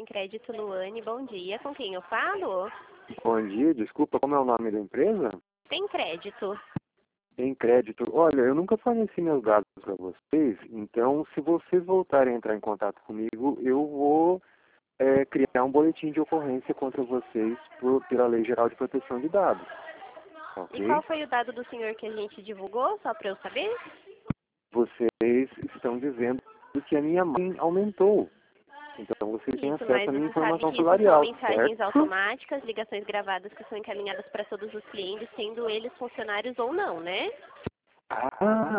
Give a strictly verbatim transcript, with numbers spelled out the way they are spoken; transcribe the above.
Tem Crédito, Luane, bom dia. Com quem eu falo? Bom dia, desculpa, como é o nome da empresa? Tem Crédito. Tem Crédito. Olha, eu nunca forneci meus dados para vocês, então se vocês voltarem a entrar em contato comigo, eu vou é, criar um boletim de ocorrência contra vocês por, pela Lei Geral de Proteção de Dados. Ok? E qual foi o dado do senhor que a gente divulgou, só para eu saber? Vocês estão dizendo que a minha mãe aumentou. Então vocês têm Isso, acesso mas à minha você sabe informação que isso são salarial, mensagens certo? automáticas, ligações gravadas que são encaminhadas para todos os clientes, sendo eles funcionários ou não, né? Ah,